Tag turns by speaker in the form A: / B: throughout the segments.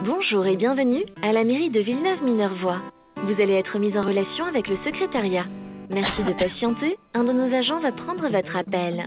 A: Bonjour et bienvenue à la mairie de Villeneuve-Minervois. Vous allez être mis en relation avec le secrétariat. Merci de patienter, un de nos agents va prendre votre appel.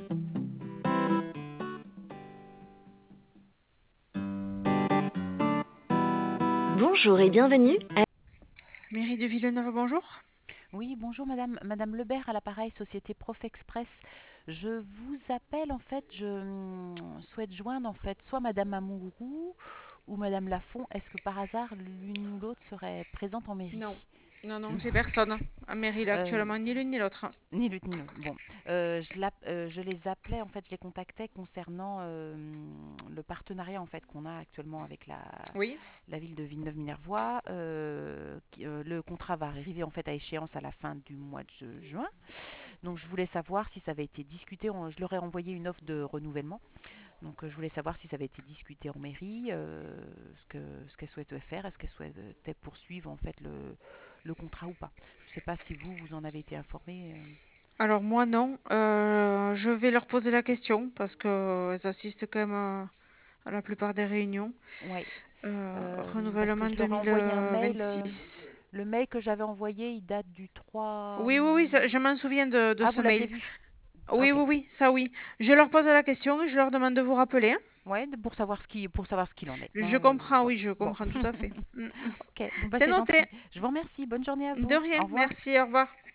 A: Bonjour et bienvenue à...
B: Mairie de Villeneuve, bonjour.
C: Oui, bonjour madame, madame Lebert à l'appareil Société Prof Express. Je vous appelle en fait, je souhaite joindre en fait soit madame Amourou ou madame Lafont. Est-ce que par hasard l'une ou l'autre serait présente en
B: Non,
C: mairie?
B: non, j'ai personne à mairie là
C: Euh,
B: actuellement, ni l'une ni l'autre.
C: Ni l'une ni l'autre. Bon, je les appelais en fait, je les contactais concernant le partenariat en fait qu'on a actuellement avec
B: Oui.
C: la ville de Villeneuve-Minervois. Le contrat va arriver en fait à échéance à la fin du mois de juin. Donc je voulais savoir si ça avait été discuté. Je leur ai envoyé une offre de renouvellement. Donc je voulais savoir si ça avait été discuté en mairie, ce qu'elle souhaitait faire, est-ce qu'elle souhaitait poursuivre en fait le contrat ou pas. Je ne sais pas si vous en avez été informé.
B: Alors moi non, je vais leur poser la question parce que elles assistent quand même à la plupart des réunions.
C: Ouais, parce que
B: Renouvellement
C: je leur ai envoyé un mail.
B: 2026.
C: Le mail que j'avais envoyé, il date du 3.
B: Oui, je m'en souviens de
C: Ah,
B: ce
C: vous l'aviez
B: mail.
C: vu?
B: Oui,
C: Ok.
B: oui, oui, ça oui. Je leur pose la question et je leur demande de vous rappeler, hein.
C: Ouais, pour savoir ce qu'il en est,
B: Je
C: hein,
B: comprends,
C: bon,
B: oui, je
C: bon.
B: comprends tout à fait.
C: Ok, bon bah
B: C'est
C: c'est
B: noté.
C: gentil. Je vous remercie. Bonne journée à
B: De
C: vous.
B: rien,
C: Au revoir.
B: merci, au revoir.